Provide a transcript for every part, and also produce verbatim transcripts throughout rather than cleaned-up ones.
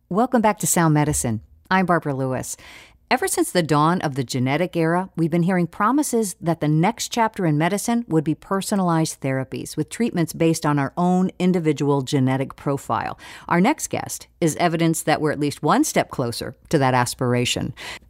Welcome back to Sound Medicine. I'm Barbara Lewis. Ever since the dawn of the genetic era, we've been hearing promises that the next chapter in medicine would be personalized therapies with treatments based on our own individual genetic profile. Our next guest is evidence that we're at least one step closer to that aspiration.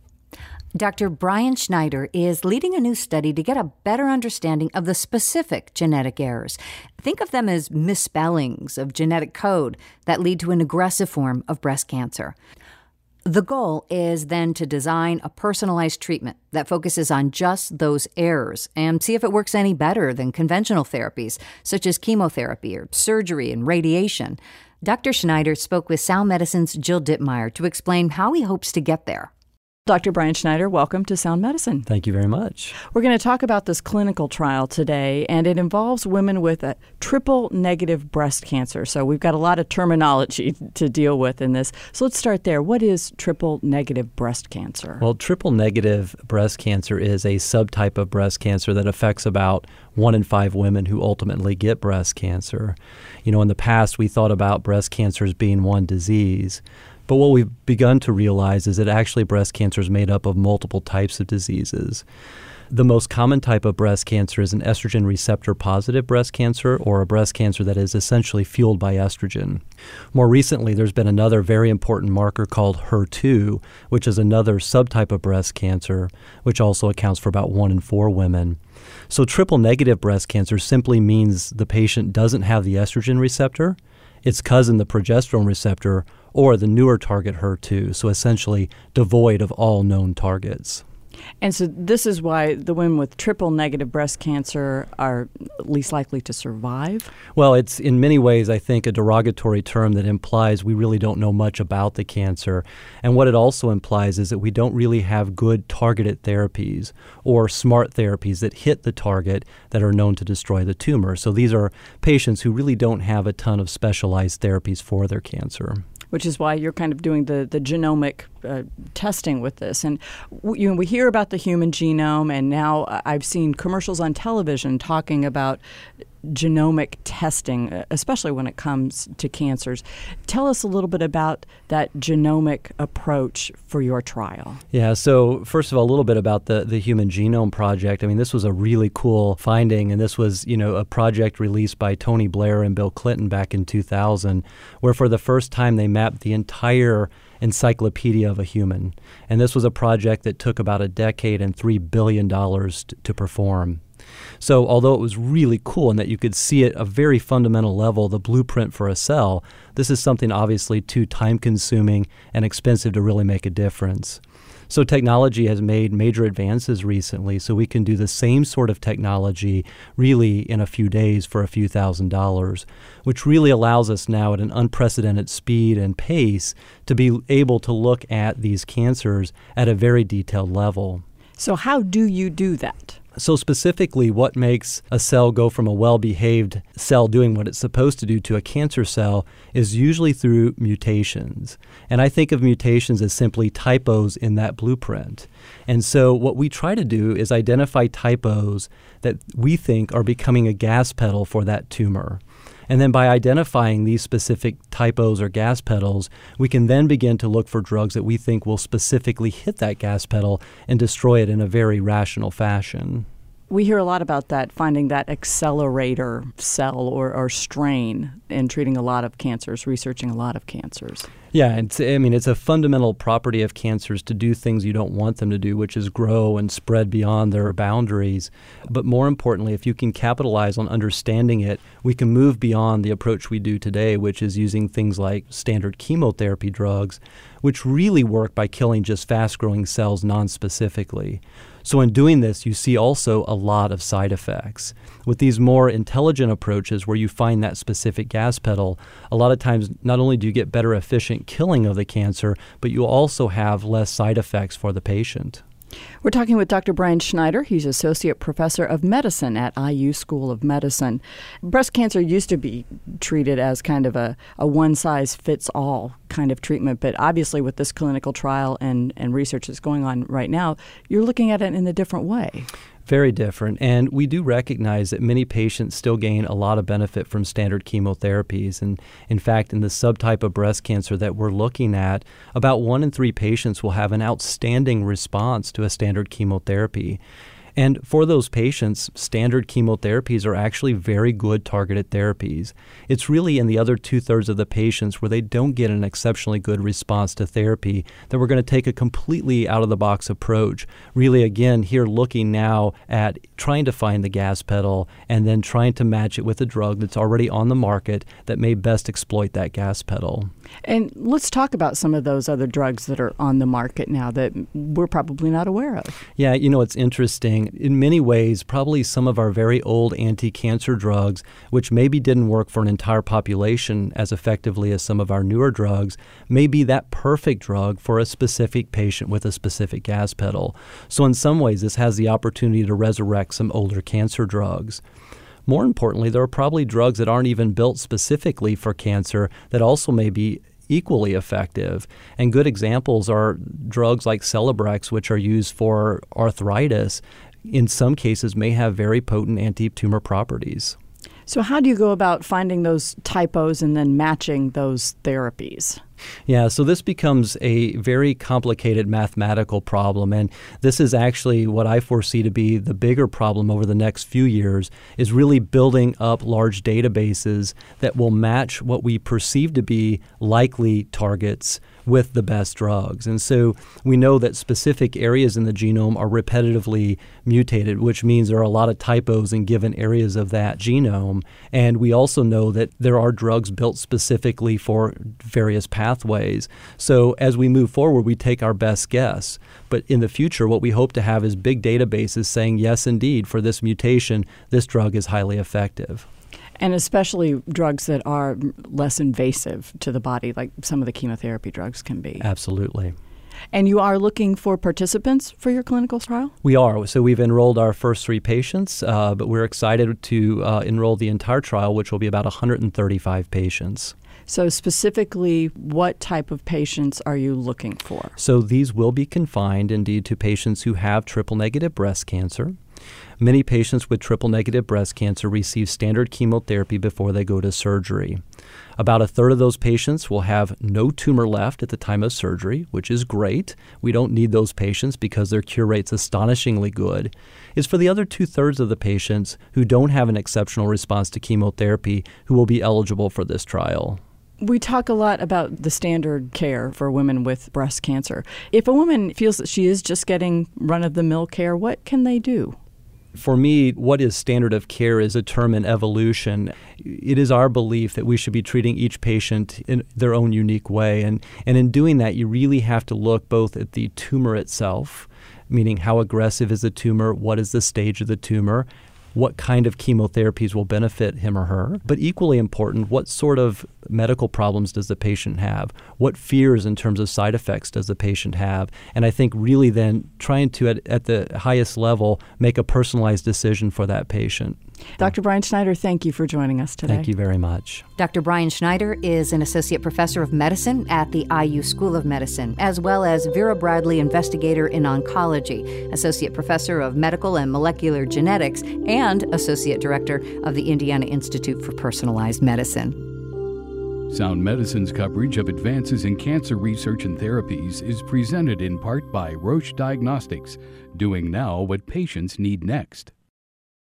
Doctor Brian Schneider is leading a new study to get a better understanding of the specific genetic errors. Think of them as misspellings of genetic code that lead to an aggressive form of breast cancer. The goal is then to design a personalized treatment that focuses on just those errors and see if it works any better than conventional therapies, such as chemotherapy or surgery and radiation. Doctor Schneider spoke with Sound Medicine's Jill Dittmeyer to explain how he hopes to get there. Doctor Brian Schneider, welcome to Sound Medicine. Thank you very much. We're going to talk about this clinical trial today, and it involves women with a triple-negative breast cancer. So we've got a lot of terminology to deal with in this. So let's start there. What is triple-negative breast cancer? Well, triple-negative breast cancer is a subtype of breast cancer that affects about one in five women who ultimately get breast cancer. You know, in the past, we thought about breast cancer as being one disease. But what we've begun to realize is that actually breast cancer is made up of multiple types of diseases. The most common type of breast cancer is an estrogen receptor positive breast cancer, or a breast cancer that is essentially fueled by estrogen. More recently, there's been another very important marker called H E R two, which is another subtype of breast cancer, which also accounts for about one in four women. So triple negative breast cancer simply means the patient doesn't have the estrogen receptor, its cousin, the progesterone receptor, or the newer target H E R two, so essentially devoid of all known targets. And so this is why the women with triple-negative breast cancer are least likely to survive? Well, it's in many ways, I think, a derogatory term that implies we really don't know much about the cancer. And what it also implies is that we don't really have good targeted therapies or smart therapies that hit the target that are known to destroy the tumor. So these are patients who really don't have a ton of specialized therapies for their cancer. Which is why you're kind of doing the, the genomic uh, testing with this. And w- you know, we hear about the human genome, and now I've seen commercials on television talking about genomic testing, especially when it comes to cancers. Tell us a little bit about that genomic approach for your trial. Yeah, so first of all, a little bit about the, the Human Genome Project. I mean, this was a really cool finding, and this was, you know, a project released by Tony Blair and Bill Clinton back in two thousand, where for the first time they mapped the entire encyclopedia of a human. And this was a project that took about a decade and three billion dollars t- to perform. So although it was really cool in that you could see at a very fundamental level the blueprint for a cell, this is something obviously too time-consuming and expensive to really make a difference. So technology has made major advances recently, so we can do the same sort of technology really in a few days for a few thousand dollars, which really allows us now at an unprecedented speed and pace to be able to look at these cancers at a very detailed level. So how do you do that? So specifically, what makes a cell go from a well-behaved cell doing what it's supposed to do to a cancer cell is usually through mutations. And I think of mutations as simply typos in that blueprint. And so what we try to do is identify typos that we think are becoming a gas pedal for that tumor. And then by identifying these specific typos or gas pedals, we can then begin to look for drugs that we think will specifically hit that gas pedal and destroy it in a very rational fashion. We hear a lot about that, finding that accelerator cell or, or strain in treating a lot of cancers, researching a lot of cancers. Yeah, it's, I mean, it's a fundamental property of cancers to do things you don't want them to do, which is grow and spread beyond their boundaries. But more importantly, if you can capitalize on understanding it, we can move beyond the approach we do today, which is using things like standard chemotherapy drugs, which really work by killing just fast-growing cells non-specifically. So in doing this, you see also a lot of side effects. With these more intelligent approaches where you find that specific gas pedal, a lot of times not only do you get better efficient killing of the cancer, but you also have less side effects for the patient. We're talking with Doctor Brian Schneider. He's Associate Professor of Medicine at I U School of Medicine. Breast cancer used to be treated as kind of a, a one-size-fits-all kind of treatment, but obviously with this clinical trial and, and research that's going on right now, you're looking at it in a different way. Very different. And we do recognize that many patients still gain a lot of benefit from standard chemotherapies. And in fact, in the subtype of breast cancer that we're looking at, about one in three patients will have an outstanding response to a standard chemotherapy. And for those patients, standard chemotherapies are actually very good targeted therapies. It's really in the other two-thirds of the patients where they don't get an exceptionally good response to therapy that we're going to take a completely out-of-the-box approach. Really, again, here looking now at trying to find the gas pedal and then trying to match it with a drug that's already on the market that may best exploit that gas pedal. And let's talk about some of those other drugs that are on the market now that we're probably not aware of. Yeah, you know, it's interesting. In many ways, probably some of our very old anti-cancer drugs, which maybe didn't work for an entire population as effectively as some of our newer drugs, may be that perfect drug for a specific patient with a specific gas pedal. So in some ways, this has the opportunity to resurrect some older cancer drugs. More importantly, there are probably drugs that aren't even built specifically for cancer that also may be equally effective. And good examples are drugs like Celebrex, which are used for arthritis, in some cases may have very potent anti-tumor properties. So how do you go about finding those typos and then matching those therapies? Yeah, so this becomes a very complicated mathematical problem, and this is actually what I foresee to be the bigger problem over the next few years, is really building up large databases that will match what we perceive to be likely targets with the best drugs. And so we know that specific areas in the genome are repetitively mutated, which means there are a lot of typos in given areas of that genome. And we also know that there are drugs built specifically for various pathways. So as we move forward, we take our best guess. But in the future, what we hope to have is big databases saying, yes, indeed, for this mutation, this drug is highly effective. And especially drugs that are less invasive to the body, like some of the chemotherapy drugs can be. Absolutely. And you are looking for participants for your clinical trial? We are. So we've enrolled our first three patients, uh, but we're excited to uh, enroll the entire trial, which will be about one hundred thirty-five patients. So specifically, what type of patients are you looking for? So these will be confined indeed to patients who have triple-negative breast cancer. Many patients with triple-negative breast cancer receive standard chemotherapy before they go to surgery. About a third of those patients will have no tumor left at the time of surgery, which is great. We don't need those patients because their cure rate's astonishingly good. It's for the other two-thirds of the patients who don't have an exceptional response to chemotherapy who will be eligible for this trial. We talk a lot about the standard care for women with breast cancer. If a woman feels that she is just getting run-of-the-mill care, what can they do? For me, what is standard of care is a term in evolution. It is our belief that we should be treating each patient in their own unique way. And, and in doing that, you really have to look both at the tumor itself, meaning how aggressive is the tumor, what is the stage of the tumor, what kind of chemotherapies will benefit him or her. But equally important, what sort of medical problems does the patient have? What fears in terms of side effects does the patient have? And I think really then trying to, at, at the highest level, make a personalized decision for that patient. Doctor Brian Schneider, thank you for joining us today. Thank you very much. Doctor Brian Schneider is an associate professor of medicine at the I U School of Medicine, as well as Vera Bradley Investigator in Oncology, associate professor of medical and molecular genetics, and associate director of the Indiana Institute for Personalized Medicine. Sound Medicine's coverage of advances in cancer research and therapies is presented in part by Roche Diagnostics, doing now what patients need next.